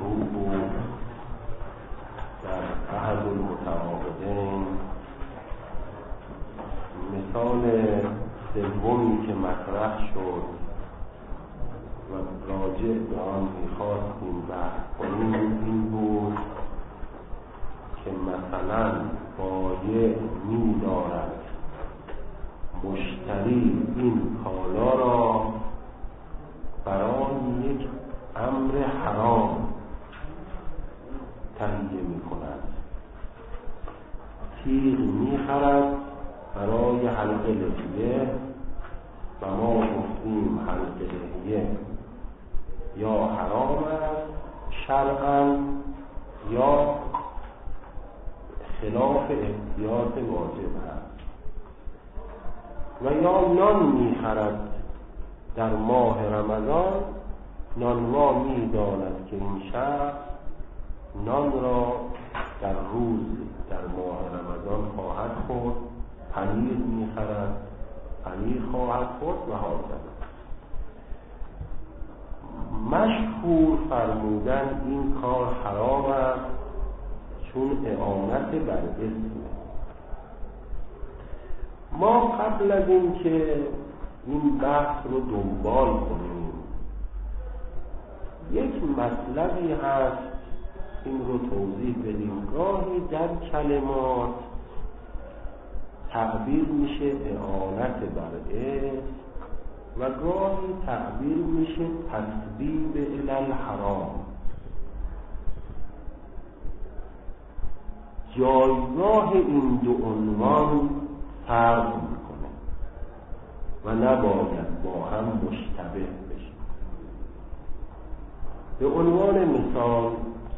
موضوع بود در احد المتعاقدین. مثال سومی که مطرح شد و راجع به آن می‌خواستیم بحث کنیم این بود که مثلا بایع می‌دارد مشتری این کالا را برای یک امر حرام تهیه می‌کند. تیغ می‌خرد برای حلقه لحیه و ما گفتیم حلقه لحیه یا حرام است شرعاً یا خلاف احتیاط واجب است. و یا نان می‌خرد در ماه رمضان، نانوا می‌داند که این شخص نان را در روز در ماه رمضان خواهد خورد، پنیر می‌خرد، پنیر خواهد خورد و هاکذا. مشهور فرمودن این کار حرام است چون اعانت بر اسم. ما قبل از این که این بحث رو دنبال کنیم یک مطلبی هست این رو توضیح بدیم. گاهی در کلمات تعبیر میشه اعانت بر اسم و گاهی تعبیر میشه تسبیب الی الحرام. جایگاه این دو عنوان فرق میکنه و نباید با هم مشتبه بشه. به عنوان مثال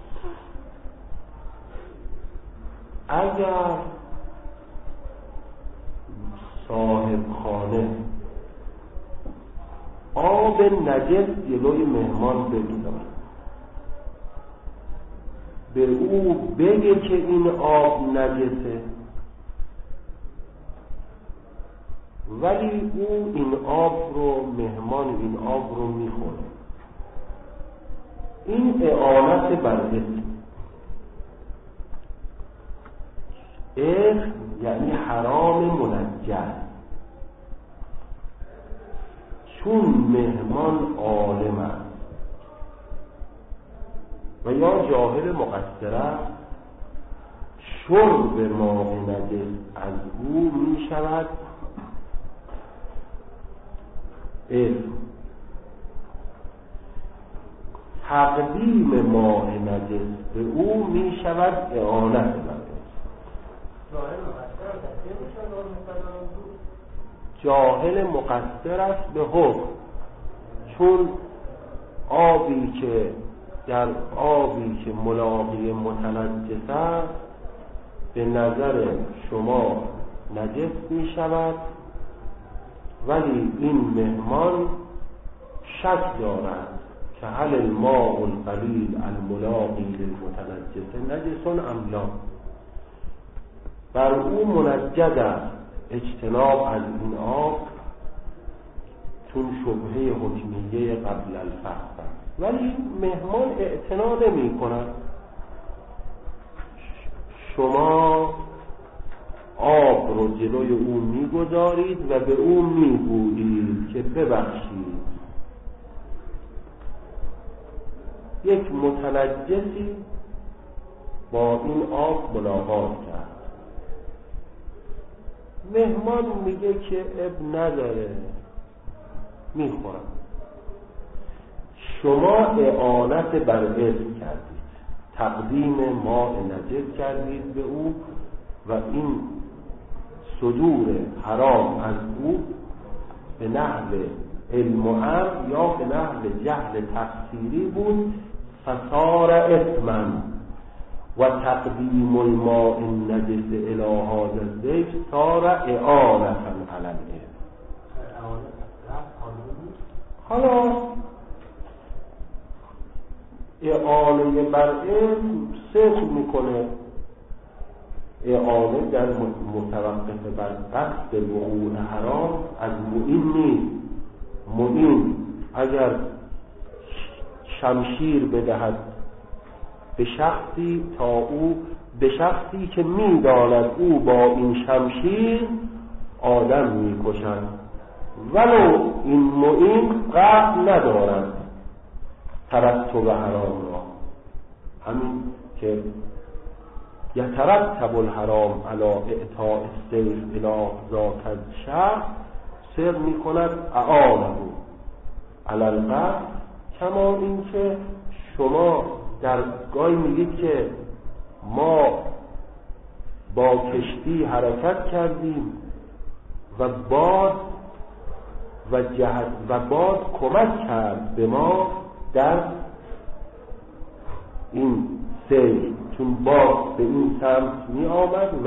اگر صاحب خانه آب نجس جلوی مهمان بگذارد، به او بگه که این آب نجسه ولی او این آب رو مهمان این آب رو میخوره، این اعانت بر اسم. اسم یعنی حرام منجس. چون مهمان عالم است و یا جاهل مقصر است، شرب ماء نجس از او می شود اسم. تقدیم ماء نجس به او می شود اعانت بر اسم. جاهل مقصر است به حکم، چون آبی که در آبی که ملاقی متنجس است به نظر شما نجس می شود ولی این مهمان شک دارد که هل الماء القلیل الملاقی للمتنجس نجس ام لا. بر او منجد است اجتناب از این آب چون شبهه حکمیه قبل الفحص است، ولی مهمان اعتنا نمی کند. شما آب رو جلوی او میگذارید و به او میگویید که ببخشید یک متنجسی با این آب ملاقات کرد. مهمان میگه که اب نداره میخورم. شما اعانت بر اسم کردید، تقدیم ماء نجس کردید به او و این صدور حرام از او به نحو علم و امر یا به نحو جهل تفسیری بود، فصار اثما و تقدیم الماء النجس الی هذا الضیف صار اعانة علی الاسم. حالا اعانه بر اسم صدق میکنه. اعانه در متوقف بر قصد وقوع حرام از معین نیست. معین اگر شمشیر بدهد به شخصی که می‌داند او با این شمشیر آدم می‌کشد ولو این معین قصد ندارد ترتب حرام را. همین که یترتب الحرام علی اعطاء السیف الی ذاک الشخص سر می‌کند اعانه علی القتل، کما این که شما در گاهی میگید که ما با کشتی حرکت کردیم و باد کمک کرد به ما در این سیر، چون باد به این سمت می آمد و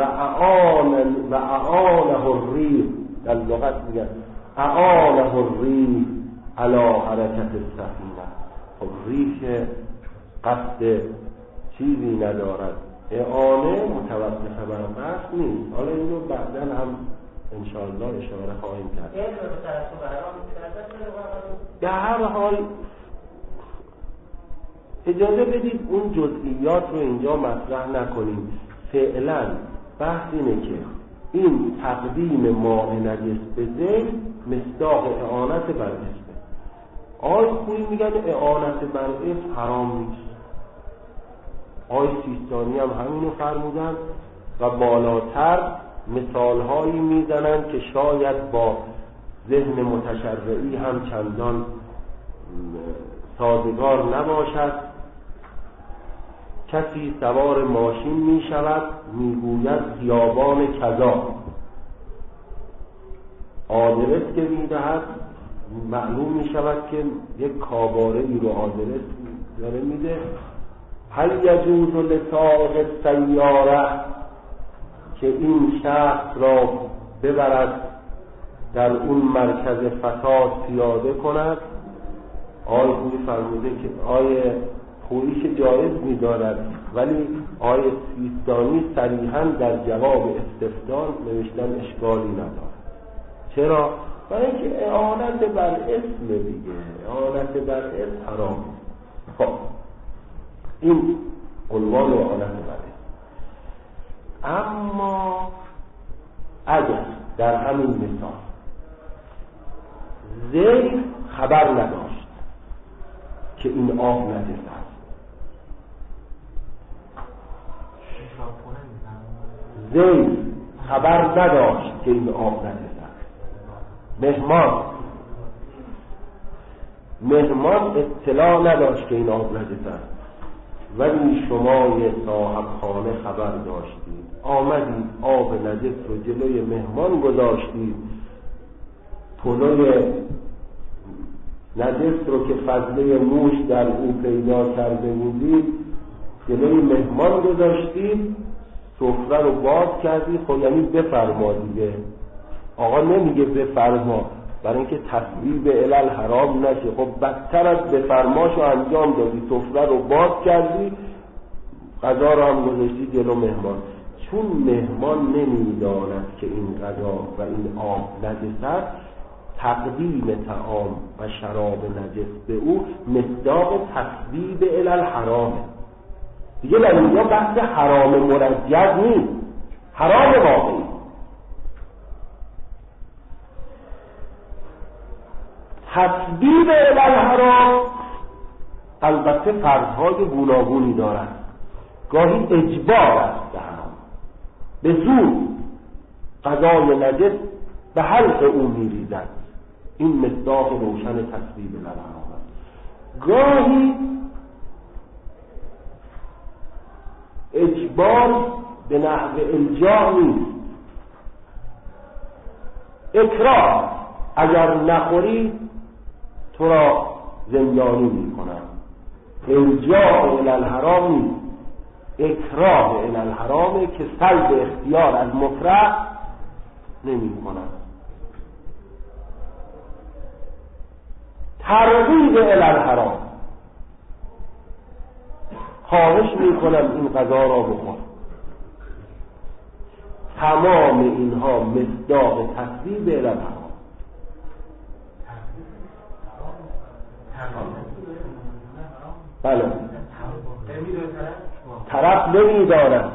اعانه الریح، در لغت میگن اعانه الریح علی حرکت السفینه. خب ریح قصد چیزی ندارد، اعانه متوقف بر قصد نیست. حالا اینو بعدا هم انشاءالله اشاره خواهیم کرد. به هر حال اجازه بدید اون جزئیات رو اینجا مطرح نکنیم. فعلا بحث اینه که این تقدیم ماء نجس به زیت مصداق اعانت بر اسم. آی خویی میگن اعانت بر اسم حرام نیست، آی سیستانی هم همینو فرمودن و بالاتر مثالهایی میزنن که شاید با ذهن متشرعی هم چندان سازگار نباشد. کسی سوار ماشین می شود، می گوید خیابان کذا، آدرس که می دهد معلوم می شود که یک کاباره ای رو آدرس داره میده. هل یجوز لسائق السیاره که این شخص را ببرد در اون مرکز فساد پیاده کند؟ آیه خویی فرموده که آیه خویی که جایز می‌دارد، ولی آیه سیستانی صریحاً در جواب استفسار نوشتن اشکالی ندارد. چرا؟ برای اینکه اعانت بر اسم دیگه، اعانت بر اسم حرام. خب این عنوان اعانت بر اسم. اما اگر در همین مثال زید خبر نداشت که این آب نجس است، زید خبر نداشت که این آب نجس است، مهمان اطلاع نداشت که این آب نجس است، ولی شما یه صاحب خانه خبر داشتید، آمدید آب نجس رو جلوی مهمان گذاشتید، پلوی نجس رو که فضله موش در او پیدا کرده بودید جلوی مهمان گذاشتید، سفره رو باز کردید. خب یعنی بفرما دیگه، آقا نمیگه بفرما برای اینکه تصویب علل حرام نشه. خب بدتر از بفرماشو انجام دادی، سفره رو باز کردی، غذا رو هم گذاشتی جلو مهمان. چون مهمان نمیداند که این غذا و این آب نجس است، تقدیم طعام و شراب نجس به او مصداق تصویب علل حرامه دیگه. در اینجا بحث حرام مرجح نیست، حرام واقعی. تصویب علل حرام البته فرضهای گوناگونی دارد. گاهی اجبار است به حرام، به زور غذای نجس به حلق او میریزد، این مصداق روشن تصویب علل حرام است. گاهی اجبار به نحو الجاء نیست، اکراه، اگر نخوری تو را زندانی میکنم. الجاء الی الحرام نیست، اکراه الی الحرامه که سلب اختیار از مکره نمیکنم. ترغیب الی الحرام، خواهش میکنم این غذا را بخور. تمام اینها مصداق تصویب الی الحرام. بله طرف نمیداند،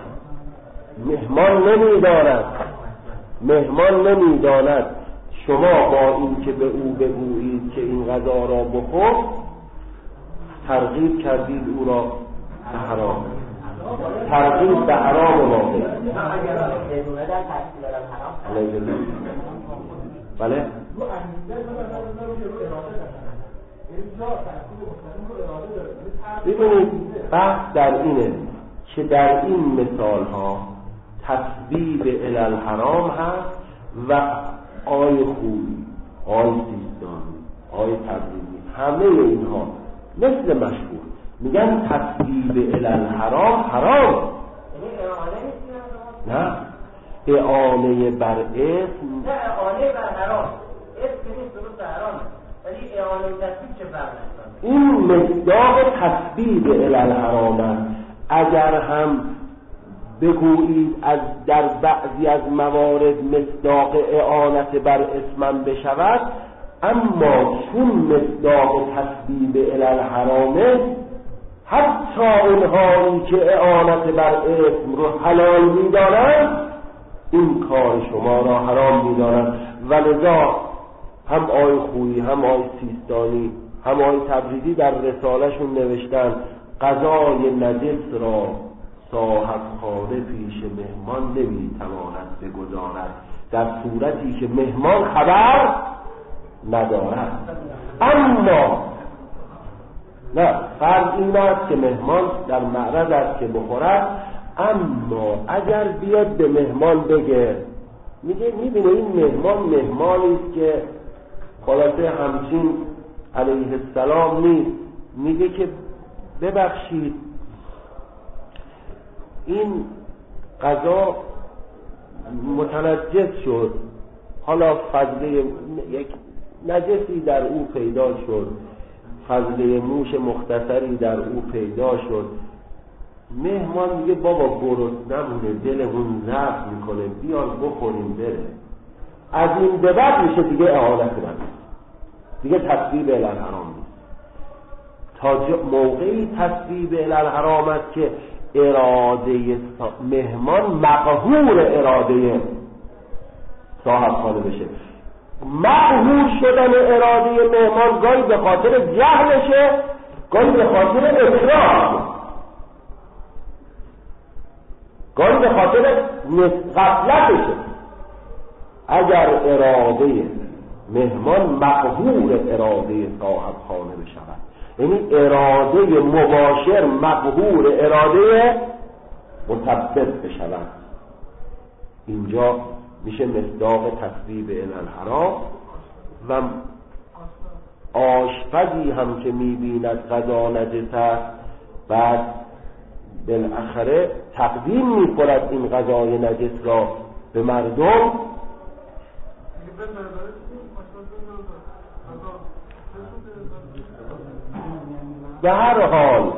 مهمان نمیداند شما با این که به او بگویید که این غذا را بخور ترغیب کردید او را به حرام، ترغیب به حرام واقعی. بله ببینید بحث در اینه که در این مثال ها تسبیب الالحرام هست و آی خوبی، آی سیستانی، آی تبریزی، همه اینها مثل مشهور میگن تسبیب الالحرام حرام. نه اعانه بر اسم، نه اعانه بر حرام، اسم نیست درست حرام، ولی اعانه تسبیب چه فرق است؟ این مصداق تسبیب الالحرام است. اگر هم بگویید از در بعضی از موارد مصداق اعانت بر اسمم بشود، اما چون مصداق تسبیب الالحرامه حتی اونهایی که اعانت بر اسم رو حلال می‌دانند این کار شما را حرام می‌دانند. ولذا هم آی خویی، هم آی سیستانی، هم آی تبریزی در رساله‌شون نوشتن غذای نجس را صاحب خانه پیش مهمان نمی‌تواند بگذارد در صورتی که مهمان خبر ندارد. اما نه، فرض این است که مهمان در معرض است که بخورد، اما اگر بیاد به مهمان بگه، میگه میبینه این مهمانی است که خلاصه همچین علیه السلام نیست، میگه که ببخشید این غذا متنجس شد، حالا فضله یک نجسی در او پیدا شد، فضله موش مختصری در او پیدا شد. مهمان میگه بابا گرسنمونه، دلمون ضعف میکنه، بیار بخوریم بره. از این به بعد میشه دیگه اعانت نمیشه، دیگه تسبیب الالحرام نیست. تا موقعی تسبیب الالحرام است که اراده مهمان مقهور اراده صاحب خانه بشه. مقهور شدن اراده مهمان گاهی به خاطر جهلشه، گاهی به خاطر اکراه، گاهی به خاطر غفلتشه. اگر اراده مهمان مقهور اراده صاحب خانه بشود، یعنی اراده مباشر مقهور اراده متبد بشود، اینجا میشه مصداق تسبیب الالحرام. و آشپزی هم که میبیند غذا نجس است، بعد بالاخره تقدیم میکند این غذای نجس را به مردم، به هر حال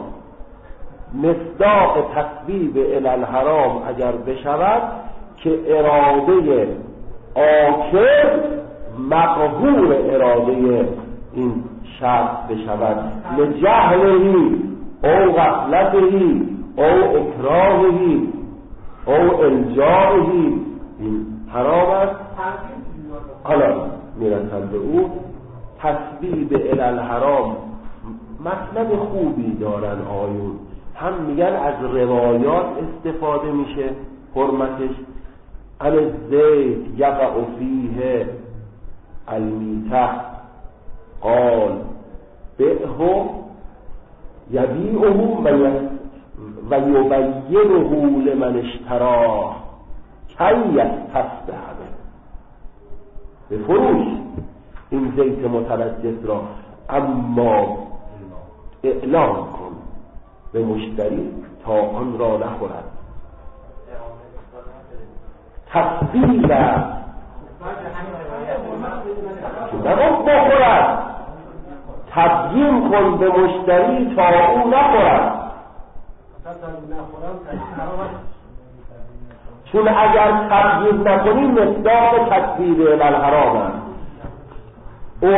مصداق تسبیب الالحرام اگر بشود که اراده آکر مقهور اراده این شخص بشود، لجهلهی او غفلتهی او اکراههی او الجائهی، این حرام است. حالا میرسند به او. تسبیب الالحرام مطلب خوبی دارن آیون، هم میگن از روایات استفاده میشه حرمتش. عن الزیت یقع فیه المیته قال بئه یبیعه و یبینه لمن اشتراه کی یستصبح به فروش این زیت متنجس را، اما اعلام کن به مشتری تا آن را نخورد. تسبیب است نگفت بخورد، تبیین کن به مشتری تا او نخورد. چون اگر تبیین نکنی مصداق تسبیب الالحرام است.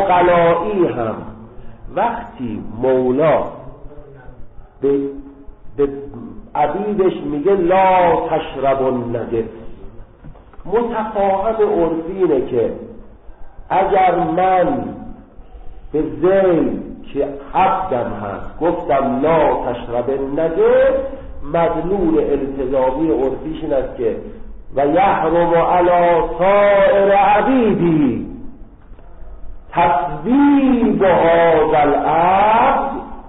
عقلائی هم وقتی مولا به به عبیدش میگه لا تشرب النجس. متفاهم عرفی اینه که اگر من به ذیل که عبدم هست گفتم لا تشرب النجس، مدلول التزامی عرفیش این است که و یحرم علی سائر عبیدی تصویب هذا العبد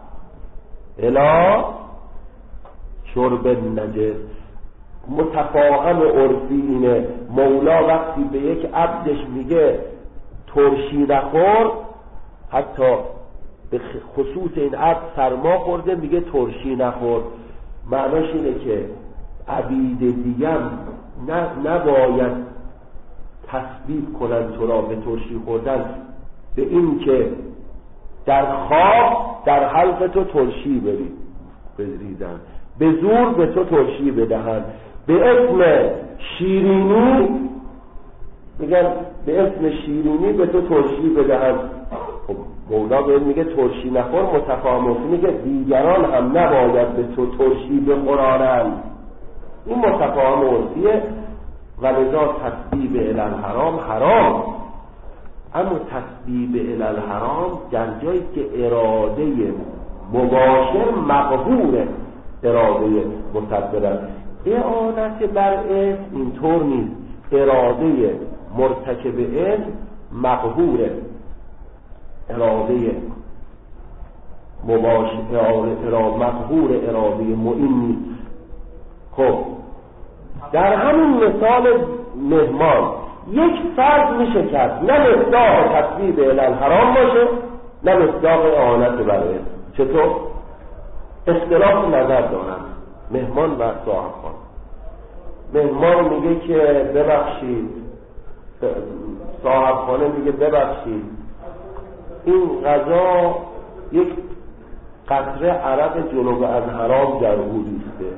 الی شرب النجس. متفاهم عرفی اینه مولا وقتی به یک عبدش میگه ترشی نخور، حتی به خصوص این عبد سرما خورده میگه ترشی نخور، معناش اینه که عبید دیگم نباید تصویب کنن تو را به ترشی خوردن، به این که در خواب در حلق تو ترشی بریزن، به زور به تو ترشی بدهن، به اسم شیرینی میگن به اسم شیرینی به تو ترشی بدهن. خب مولا به میگه ترشی نخور، متفاهم میگه دیگران هم نباید به تو ترشی بخورانند. این متفاهم عرفیه و لذا تصویب الی الحرام حرام. اما تصویب الی الحرام در جایی که اراده مباشر مقهور اراده متبرن. اعانت بر اسم اینطور نیست، اراده مرتکب اسم مقهوره، اراده مباشر مقهور اراده معین نیست. خب در همین مثال مهمان یک فرض میشه کرد نه مصداق تصویب الی الحرام باشه نه مصداق اعانت بر اسم. چطور؟ اختلاف نظر دارن مهمان و صاحبخانه. مهمان میگه که ببخشید، صاحبخانه میگه ببخشید این غذا یک قطره عرق جنوب از حرام در او ریخته.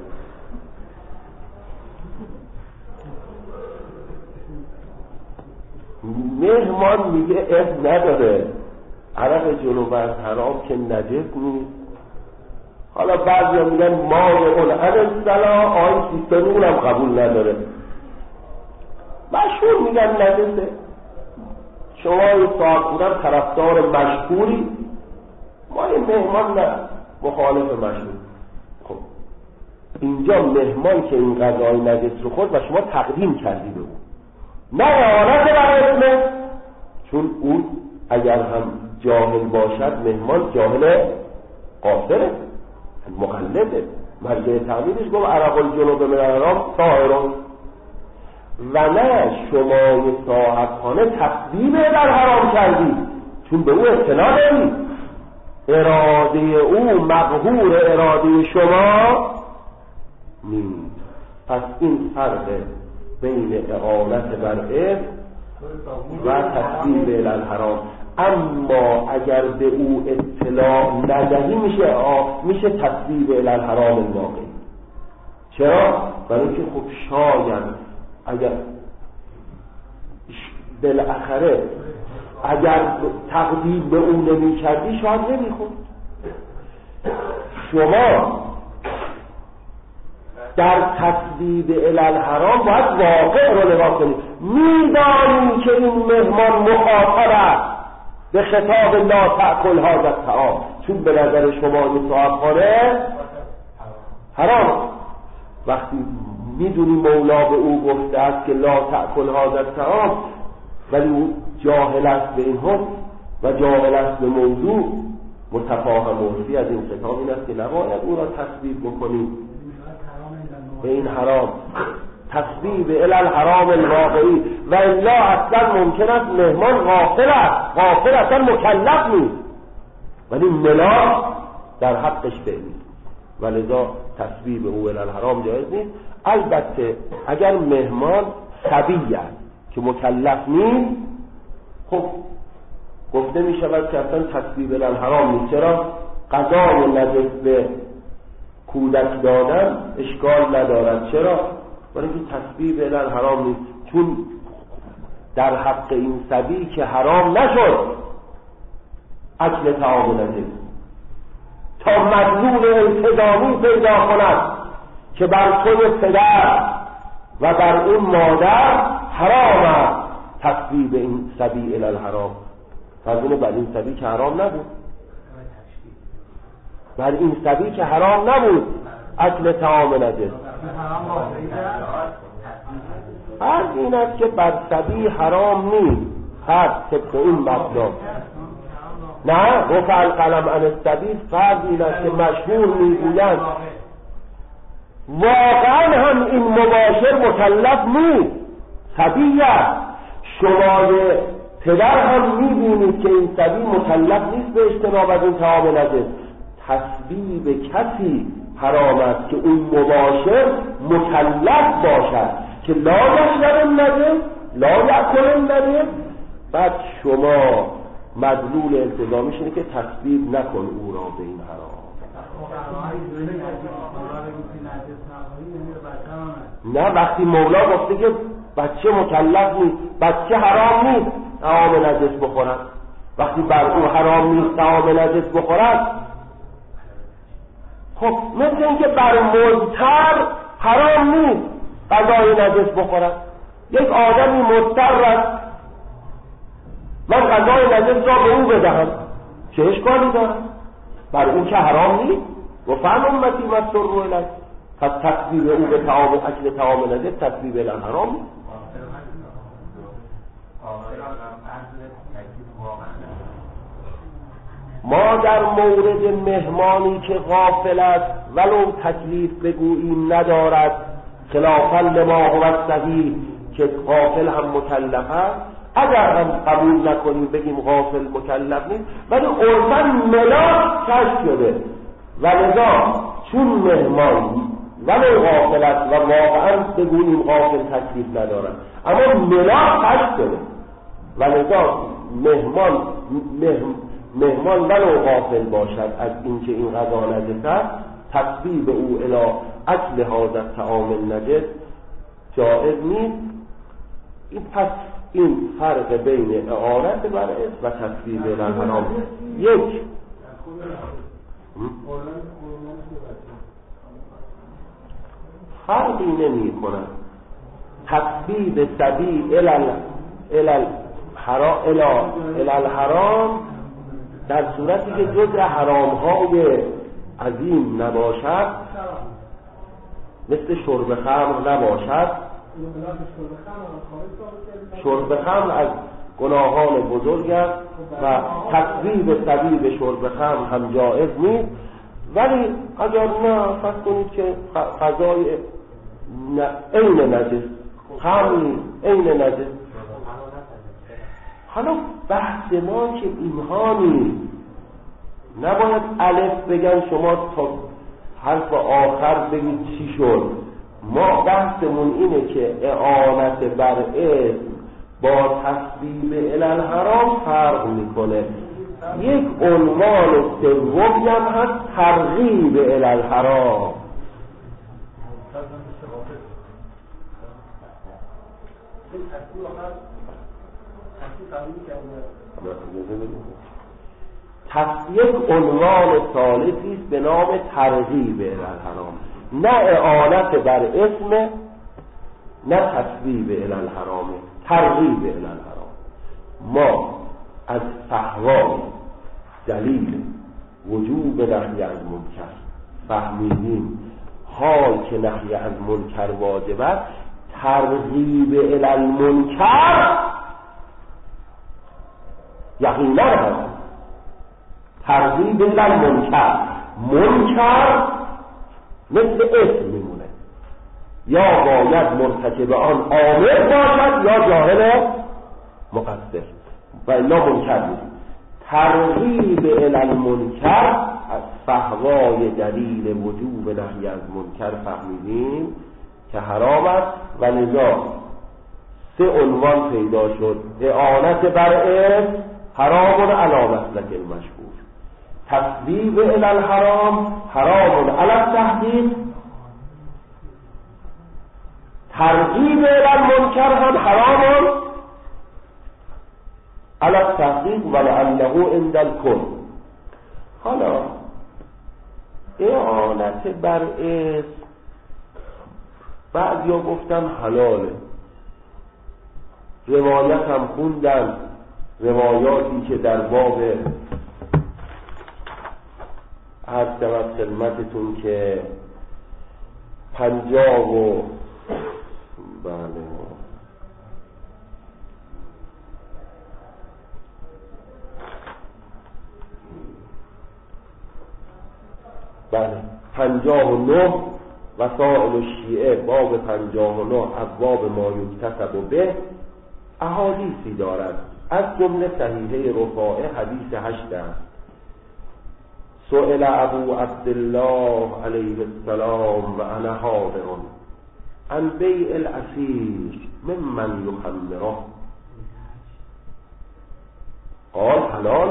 مهمان میگه اسم نداره، عرق جنوب از حرام که نجس نیست. حالا بعضی هم میگن مایع الصلا، آیه سیستمی اونم قبول نداره، مشهور میگن نجسه. شما این صاحب بودن طرفدار مشهوری، ما این مهمان نه مخالف مشهور. خب اینجا مهمان که این غذای نجس رو خورد و شما تقدیم کردی به اون، نه اعانت بر اسمه، چون اون اگر هم جاهل باشد مهمان جاهل قاصره مقلده. مرجع تعمیدش گفت عرق الجنوب من الحرام طاهرون، و نه شما صاحبخانه تصویب در حرام کردی چون به او اطلاع داری، اراده او مقهور اراده شما نیست. پس این فرق بین اعانت بر اسم و تصویب الی الحرام. اما اگر به او اطلاع ندهی میشه تصویب الی الحرام الواقعی. چرا؟ برای اینکه خب شاید اگر بالاخره اگر تقدیم به اون نمی کردی شاید نمی خود. شما در تصویب الی الحرام باید واقع رو نگاه کنید، میدانی که این مهمان مخاطب است به خطاب لا تأکل هذا الطعام، چون به نظر شما این صاحبخانه حرام. وقتی میدونی مولا به او گفته است که لا تأکل هذا الطعام، ولی او جاهل است به این حکم و جاهل است به موضوع، متفاهم عرفی از این خطاب این است که نباید او را تصویب بکنید به این حرام، تصویب الی الحرام الواقعی. و الا اصلا ممکن است مهمان غافل اصلا مکلف نیست، ولی ملاک در حقش بینید و لذا تصویب او الی الحرام جایز نیست. البته اگر مهمان صبی است که مکلف نیست، خب گفته می شود که اصلا تصویب الی الحرام نیست. چرا؟ غذای نجس به کودک دادن اشکال ندارد. چرا؟ برای اینکه تصویب الی الحرام نیست، چون در حق این صبی که حرام نشد اکل طعام نجس، تا مدلول التزامی پیدا کند که بر توی پدر و بر اون مادر حرام است تصویب این سبی الالحرام. فرضونه بر این سبی که حرام نبود، بر این سبی که حرام نبود اکل طعام نجس. فرض این است که بر سبی حرام نیست، فرض طبق این مبدا. نه رفع القلم عن السبی فرض این است که مشهور میگویند واقعا هم این مباشر مکلف نیست، سبی است. شما پدر هم میبینید که این سبی مکلف نیست به اجتناب از این طعام نجس. تصویب کسی حرام است که اون مباشر مکلف باشد که لا یشرب النجس لا یأکل النجس. بعد شما مدلول التزامیش اینه که تصویب نکن او را به این حرام. نه وقتی مولا گفته که بچه مکلف نیست، بچه حرام نیست طعام نجس بخورد، وقتی بر او حرام نیست طعام نجس بخورد، خب مثل اینکه بر مضطر حرام نیست غذای نجس بخورد. یک آدمی مضطر است من غذای نجس را به او بدهم، چه اشکالی دارد؟ بر اون که حرام نیست. و فهم امتی مسر الیه، پس تصویب او به طعام اکل طعام نجس تصویب الحرام نیست. ما در مورد مهمانی که غافل است ولو تکلیف بگوییم ندارد، خلافا لما هو صحیح که غافل هم مکلف است. اگر هم قبول نکنیم بگیم غافل مکلف نیست، ولی عرفاً ملاک کشف شده و لذا چون مهمان ولو غافل است و واقعا بگوییم غافل تکلیف ندارد، اما ملاک کشف شده و لذا مهمان ولو غافل باشد از اینکه این غذا نجس است، تصویب او الی اکل هذا الطعام النجس جائز نیست. پس این فرق بین اعانت بر اسم و تصویب الحرام. یک فرقی نمی کند تصویب سبی الالحرام در صورتی که جزء حرامهای عظیم نباشد، مثل شرب خمر نباشد. شرب خمر از گناهان بزرگ است و تصویب سبی به شرب خمر هم جائز نیست. ولی اگر نه فرض کنید که غذای عین نجس خمر عین نجس، حالا بحث ما که اینها نیست، نباید الف بگن شما تا حرف آخر بگید چی شد. ما بحثمون اینه که اعانت بر اسم با تصویب الالحرام فرق میکنه. یک عنوان سومی هم هست ترغیب الالحرام. یک عنوان ثالثی است به نام ترغیب الالحرام، نه اعانت بر اسم نه تصویب الالحرام، ترغیب الالحرام. ما از فحوای دلیل وجوب نهی از منکر فهمیدیم حال که نهی از منکر واجب است، ترغیب الالمنکر یقینا هست. ترغیب الالمنکر، منکر مثل اسم میمونه، یا باید مرتکب آن عامل باشد یا جاهل مقصر و الا منکر نیست. ترغیب الالمنکر از فحوای دلیل وجوب نهی از منکر فهمیدیم که حرام است و لذا سه عنوان پیدا شد. اعانت بر اسم حرام علی مسلک المشهور، تصویب الالحرام حرام علی التحدید، ترغیب الالمنکر هم حرام علی التحقیق ولعله عند الکل. حالا اعانت بر اسم بعضیا گفتن حلاله، روایت هم خوندن، روایاتی که در باب عرض شود خدمتتون که 50 و بله 59 وسائل الشیعه باب 59 ابواب ما یکتسب به احادیثی دارد، از جمله صحیحه رفاعه حدیث 8 است. سئل ابو عبدالله علیه السلام و انا حاضر عن بیع الاسیر ممن یخمره قال حلال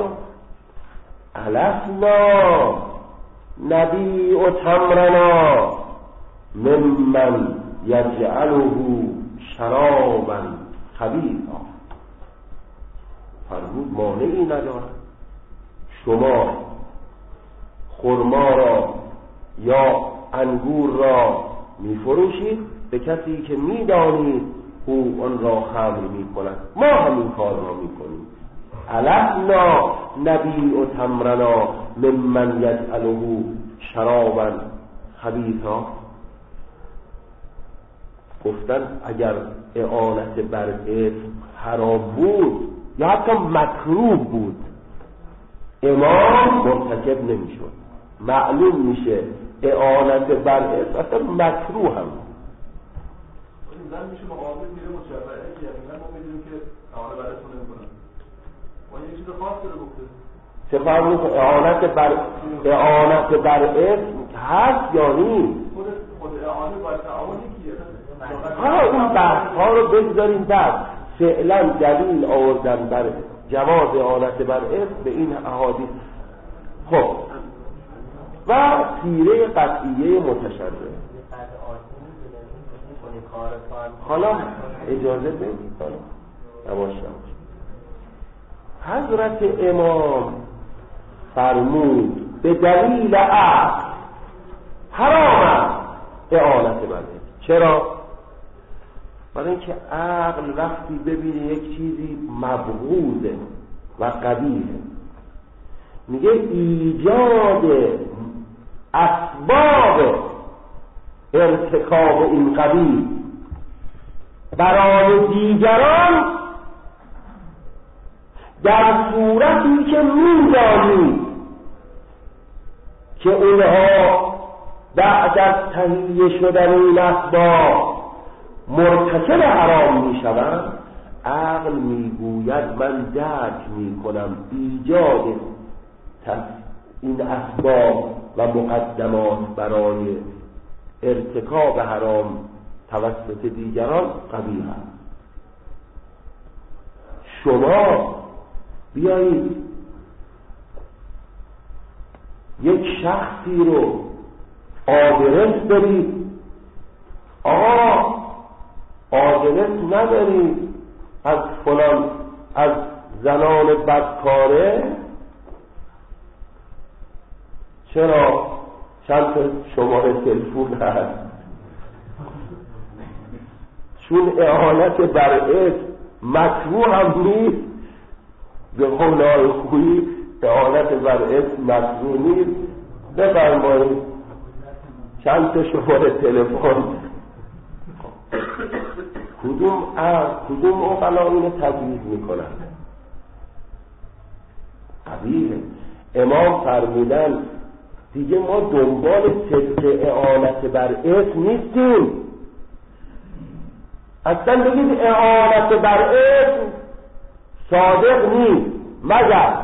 علفنا نبیع تمرنا ممن یجعله شرابا خبیثا. فرمود مانعی ندارد شما خرما را یا انگور را می فروشید به کسی که می دانید او آن را خمر می کند، ما همین کار را می کنیم. علفنا نبیع تمرنا ممن یجعله شرابا خبیثا. گفتن اگر اعانت بر اسم حرام بود یا حتی مکروه بود امام مرتکب نمیشد. معلوم میشه اعانت بر اسم اصلا مکروه هم زن میشه مقابل میره مشابهه که یقینا ما میدونیم که اعانت بر اسم نمیکنن و یه چیز خاصی رو گفته چه فرمود اعانت بر اسم هست یا نیست؟ خود اعانت بر تعاونی کیه؟ اون بحث ها رو بگذاریم بعد. فعلا دلیل آوردن بر جواز اعانت بر اسم به این احادیث. خب و سیره قطعیه متشرع. حالا اجازه بدید نباشه. حضرت امام فرمود به دلیل عقل حرام اعانت بر اسم. چرا؟ برای اینکه عقل وقتی ببینه یک چیزی مبغوضه و قبیحه میگه ایجاد اسباب ارتکاب این قبیح برای دیگران در صورتی که می‌دانید که اونها بعد از تهیه شدن این اسباب مرتکب حرام میشوند، عقل میگوید من درک میکنم ایجاد این اسباب و مقدمات برای ارتکاب حرام توسط دیگران قبیح است. شما بیایید یک شخصی رو آدرس برید، آقا آدرس ندارید از فلان از زنان بدکاره، چرا؟ چند تا شماره تلفن هست. چون اعانت بر اسم مکروه هم نیست، به قول آقای خویی اعانت بر اسم مکروه نیست. بفرمایید چند تا شماره تلفن. کدوم عقلا اینو تجویز میکنن؟ قبیله. امام فرمودن دیگه ما دنبال صدق اعانت بر اسم نیستیم. اصلا بگید اعانت بر اسم صادق نیست مگر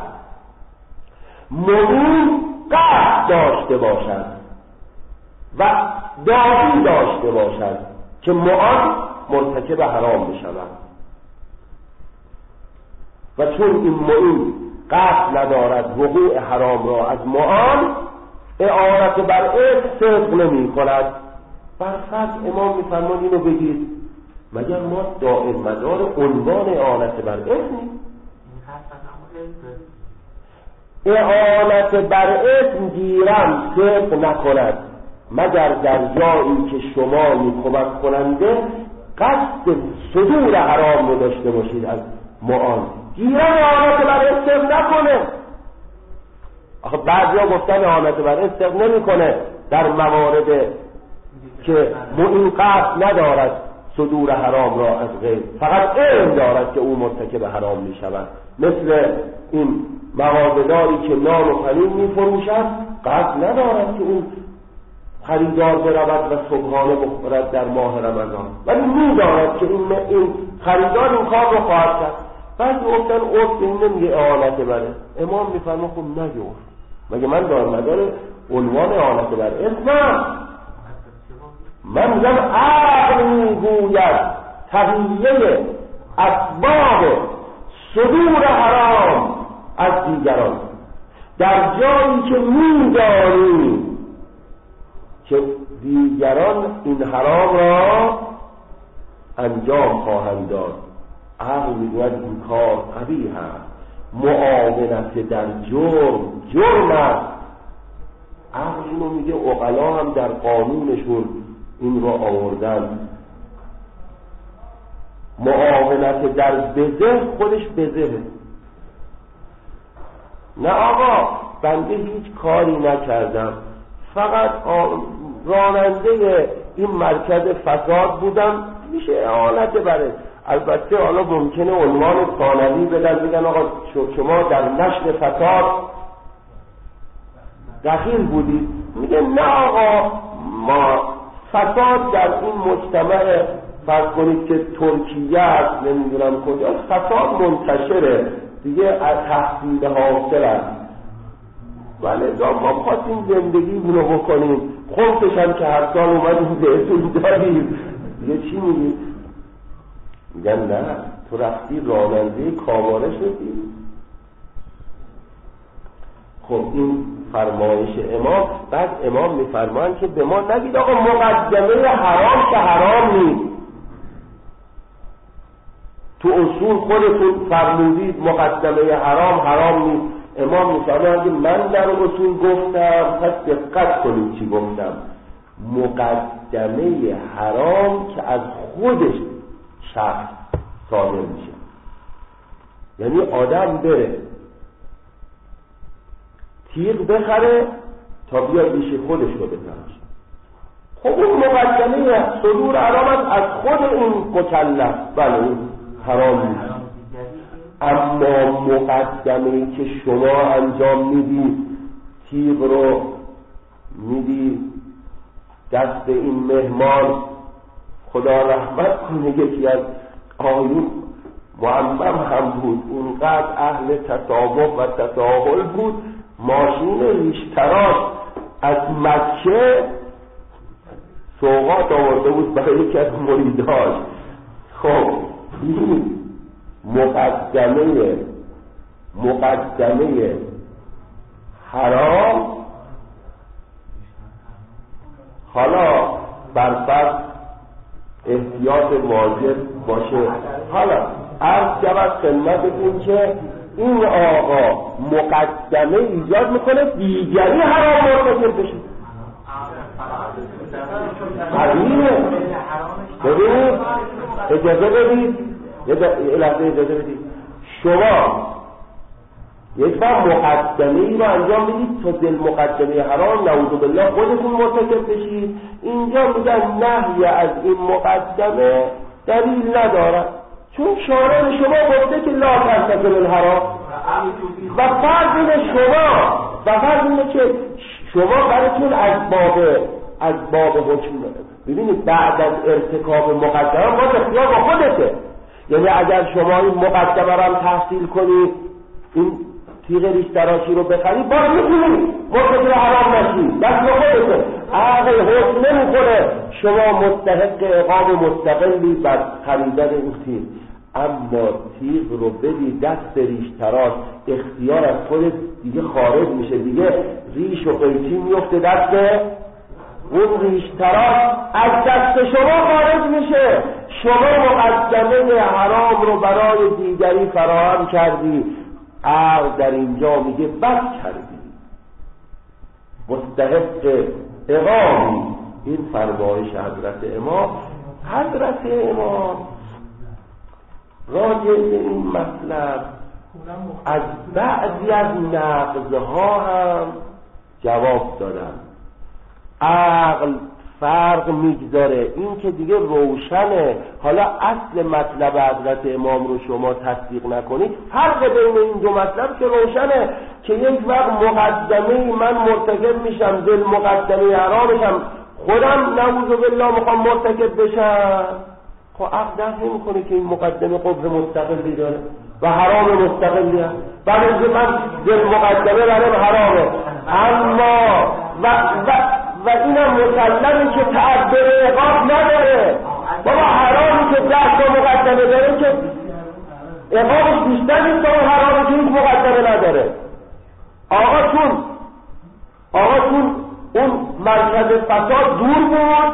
مؤمن قصد داشته باشد و داعی داشته باشد که معان مرتکب حرام بشود و چون این معین قصد ندارد وقوع حرام را از معان، اعانت بر اسم صدق نمی کند. برفرض امام میفرماید اینو بگید، مگر ما دائم مدار عنوان اعانت بر اسم نیست؟ اعانت بر اسم گیرم صدق نکند مگر در جایی که شما کمک کننده قصد صدور حرام رو داشته باشید از معان. گیرم اعانت بر اسم صدق نکنه. آخه بعضیا گفتن اعانت بر اسم صدق نمیکنه در موارد که این قصد ندارد صدور حرام را از غیر، فقط علم دارد که او مرتکب حرام می شود. مثل این مغازه‌داری که نان و پنیر می فروشد قصد ندارد که اون خریدار برود و صبحانه بخورد در ماه رمضان، ولی می دارد که این خریدار این کار رو خواهد کرد. بعد گفتن عرف این نمیگه اعانت بره. امام میفرما خب نگه عرف، مگه من دارم مدار عنوان اعانت بر اسم؟ من میگم عقل میگوید تهیه اسباب صدور حرام از دیگران در جایی که میدانی که دیگران این حرام را انجام خواهند داد. عقل میگوید این کار قبیح است، معاونت در جرم است. عقل اینو میگه، عقلا هم در قانونشون این رو آوردن. معاونت در بزه خودش بزهه. نه آقا بنده هیچ کاری نکردم، فقط راننده این مرکز فساد بودم، میشه اعانت بره. البته حالا ممکنه عنوان ثانوی بدن، بگن آقا شما در نشر فساد دخیل بودید. میگه نه آقا، ما فساد در این مجتمع، فرض کنید که ترکیه است، نمیدونم کجا، فساد منتشره دیگه، از تحصیل حاصل است. ولی ما خواستیم زندگی رو بکنیم، خمسش هم که هر سال اومدیم بهتون داریم دیگه چی میگیم؟ میگن نه، تو رفتی راننده کاماره شدی. خب این فرمایش امام. بعد امام میفرمان که به ما نگید آقا مقدمه حرام که حرام نیست. تو اصول خودتون فرمودید مقدمه حرام نیست. امام میفرمان که من در اصول گفتم، پس دقت کنید چی گفتم. مقدمه حرام که از خودش شخص صادر میشه، یعنی آدم بره تیغ بخره تا بیا ریشه خودش رو بزنه. خب اون مقدمه صدور حرام از خود این مکلف، بله این حرام نیست. اما مقدمه‌ای که شما انجام میدی، تیغ رو میدی دست این مهمان، خدا رحمت کنه یکی از آیون معمم هم بود، اونقدر اهل تطابق و تساهل بود، ماشین ریشتراش از مکه سوغات آورده بود برای یکی از مریداش. خب این مقدمه حرام، حالا برفرض احتیاط واجب باشه. حالا عرض شود خدمتتون که این آقا مقدمه ایجاد میکنه دیگری حرام مرتکب بشه. ببینید اجازه بدید، یه لحظه اجازه بدید. شما یک بار مقدمه ای رو انجام بدید تا دل مقدمه حرام نعوذ بالله خودتون مرتکب بشید. اینجا میگن نهی از این مقدمه دلیل ندارد، چون شارع شما گفته که لا ترتکب الحرام و فرض اینه که شما براتون از باب حکم. ببینید بعد از ارتکاب مقدمه باید اختیار با خودته. یعنی اگر شما این مقدمه رو هم تحصیل کنید، این تیغ ریشتراشی رو بخرید، باید میکنید مرتکب حرام نشید، دست با خودته. عقل حکم نمیکنه شما مستحق عقاب مستقلی بر خریدن این تیغ. اما تیغ رو بدی دست ریشتراش، اختیار از خودت دیگه خارج میشه، دیگه ریش و قیچی میفته دست اون ریشتراش، از دست شما خارج میشه. شما مقدمه حرام رو برای دیگری فراهم کردی، عقل در اینجا میگه بس کردی، مستحق اقامی. این فرمایش حضرت امام راجع به این مطلب از بعضی از نقضها هم جواب دادن. عقل فرق میگذاره، این که دیگه روشنه. حالا اصل مطلب حضرت امام رو شما تصدیق نکنید، فرق بین این دو مطلب که روشنه که یک وقت مقدمه من مرتکب میشم، دل مقدمه حرامشم، خودم نعوذ بالله میخوام مرتکب بشم. خب عقل نمیکنه که این مقدمه قبر مستقلی داره و حرام مستقلی هست، برای من دل مقدمه برای حرامه، اما و اینم مسلمه که تعبیر عقاب نداره. بابا حرامی که 10 تا مقدمه داره که عقابش بیشتر نیست تا حرامی که هیچ مقدمه نداره. آقا چون اون مرکز فساد دور بود،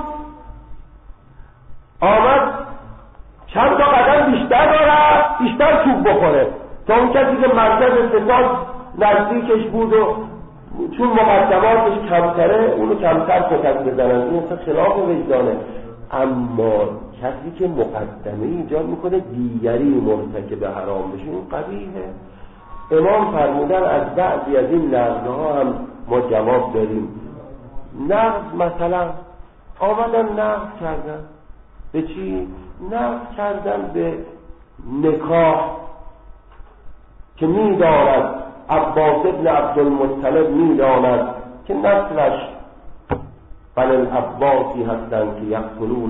آمد چند تا قدم بیشتر داره، بیشتر چوب بخوره تا اون کسی که مرکز فساد نزدیکش بود و چون مقدماتش کمتره اونو کمتر کتک بزنن. این اصلا خلاف وجدانه. اما کسی که مقدمه ایجاد میکنه دیگری مرتکب حرام بشه، این قبیحه. امام فرمودن از بعضی از این نقضها هم ما جواب داریم. نقض مثلا آمدن نقض کردن به چی؟ نقض کردن به نکاح که میداند عباس ابن عبدالمطلب میداند که نسلش بن العباسی هستند که یقتلون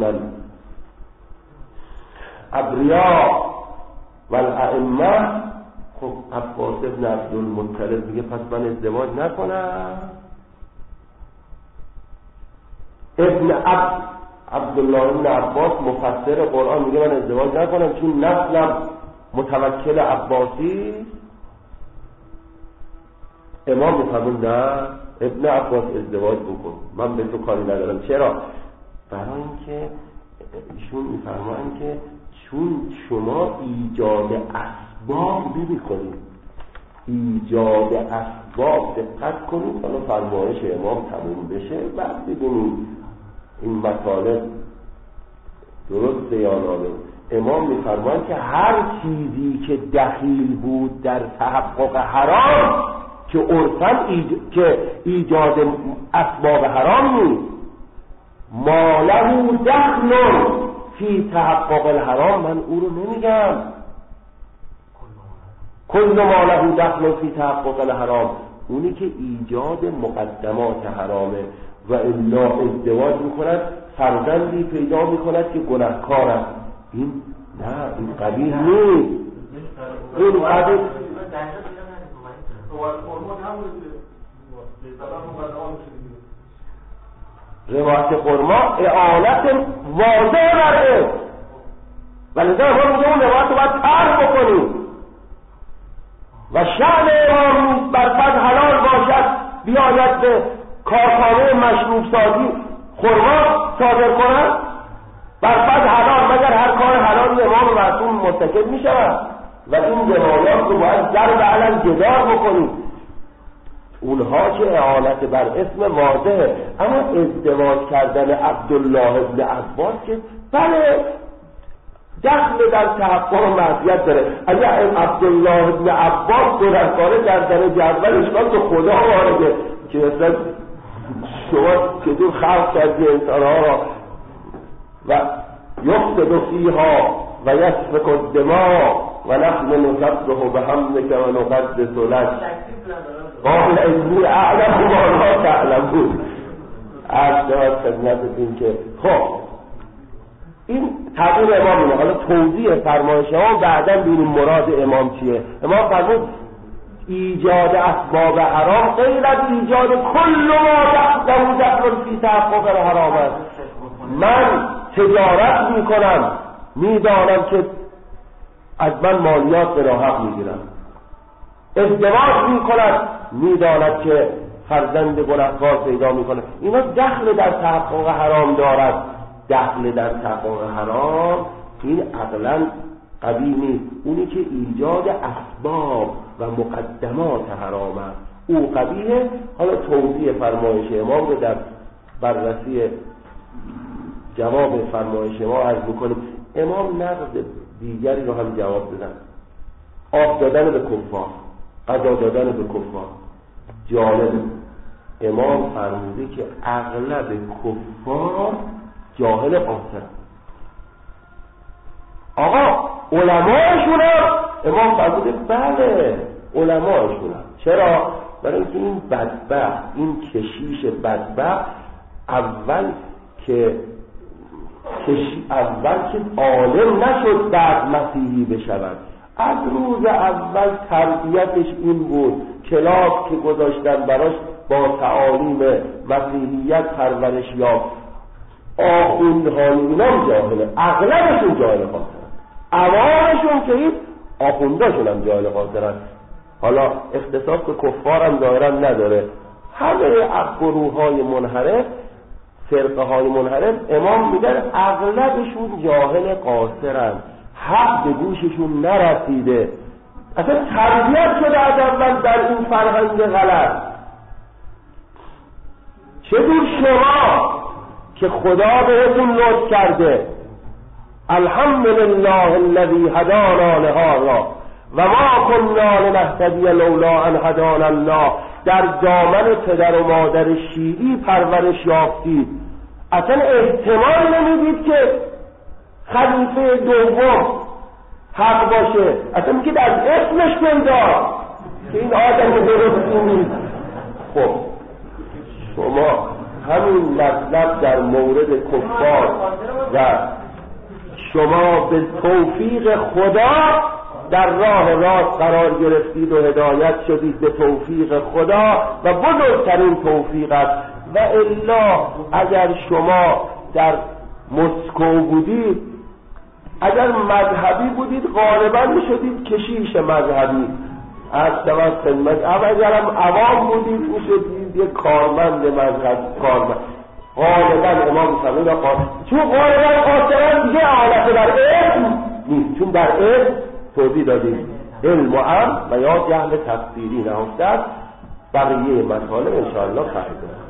الابریا و الائمه. خب عباس ابن عبدالمطلب میگه پس من ازدواج نکنم. عبدالله ابن عباس مفسر قرآن میگه من ازدواج نکنم چون نسلم متوکل عباسی. امام میفرمون نه ابن عباس ازدواج بکن، من به تو کاری ندارم. چرا؟ برای اینکه ایشون میفرمان که چون شما ایجاد اسباب نمی‌کنید، ایجاد اسباب دقت کنید. حالا فرمایش امام تموم بشه بعد ببینید این مطالب درسته یا نه. امام میفرمان که هر چیزی که دخیل بود در تحقق حرام که عرفاً که ایجاد اسباب حرام نیست، ما له دخل فی تحقق الحرام، من او رو نمیگم. کل ما له دخل فی تحقق الحرام، اونی که ایجاد مقدمات حرامه و الا ازدواج میکند فرزندی پیدا میکند که گناهکار است. این نه، این قبیح نیست. این قبیح روایت قرما اعانت واضح برده، ولی در ما میگه اون روایت رو باید ترک بکنیم و شأن امام بر فرض حلال باشد بیاید به کارخانه مشروب سازی خرما صادر کنند بر فرض حلال، مگر هر کار حلالی امام معصوم مرتکب میشود و این روایات رو باید ضرب علم جدار بکنیم. اونها که اعانت بر اسم واضحه، اما ازدواج کردن عبدالله ابن عباس که بله دخل در تحقق و معصیت داره. اگر عبدالله ابن عباس گناهکاره در درجه اول اشکال به خدا وارده که مثلا شما چطور خلق کردی انسانها را و یفسد فیها و یسفک الدماء و نحن نسبح بحمدک و نقدس لک قال انی اعلم ما لا تعلمون. عرض دارد خدمتتون که خب این تقریر امام اینه. حالا توضیح فرمایش ها بعداً ببینیم مراد امام چیه. امام فرمود ایجاد اسباب حرام غیر از ایجاد کل ما دخل فی تحقق الحرام است. من تجارت میکنم، میدانم که از من مالیات به ناحق میگیرم، ازدواج میکنم، میداند که فرزند گناهکار پیدا میکنه، اینا دخل در تحقق حرام دارد. دخل در تحقق حرام این عقلاً قبیح نیست. اونی که ایجاد اسباب و مقدمات حرام است او قبیحه. حالا توضیح فرمایش امام رو در بررسی جواب فرمایش ما عرض میکنیم. امام نقد دیگری رو هم جواب دادن. آب دادن به کفار، غذا دادن به کفار. جالب امام فرموده که اغلب کفار جاهل قاصر. آقا علمایشون هم امام فرموده بله علمایشون هم. چرا؟ برای اینکه این بدبخت، این کشیش بدبخت اول که عالم نشد بعد مسیحی بشود. از روز اول تربیتش این بود، کلاس که گذاشتن براش با تعالیم مسیحیت پرورش یافت. آخوندهای اینام جاهله، اغلبشون جاهل خاطرن، عوامشون که این آخونداشون هم جاهل خاطرن. حالا اختصاص به کفار هم ظاهرا نداره. همه گروه های منحرف، فرقه های منحرف امام میگن اغلبشون جاهل قاصرن، حق به گوششون نرسیده، اصلا تربیت شده از اول در این فرهنگ غلط. چطور شما که خدا بهتون لطف کرده، الحمدلله الذی هدانا لهذا و ما کنا لنهتدی لولا ان هدانا الله، در دامن پدر و مادر شیعی پرورش یافتید، اصلا احتمال نمیدید که خلیفه دوم حق باشه، اصلا میگید از اسمش پیدا که این آدم درستی نیست. خب شما همین مطلب در مورد کفار و شما به توفیق خدا در راه راست قرار گرفتید و هدایت شدید به توفیق خدا و بزرگترین توفیق است. و الا اگر شما در مسکو بودید، اگر مذهبی بودید غالبا میشدید کشیش مذهبی، از طرف خدمت. اگر هم عوام بودید میشدید یک کارمند مذهب، کارمند. غالبا امام صلی الله علیه چون غالبا قاصران دیگه عالت در علم نیست، چون در علم توضیح دادیم علم و امر و یا جهل تفسیری نهفته است. بقیه مطالب انشاءالله خواهد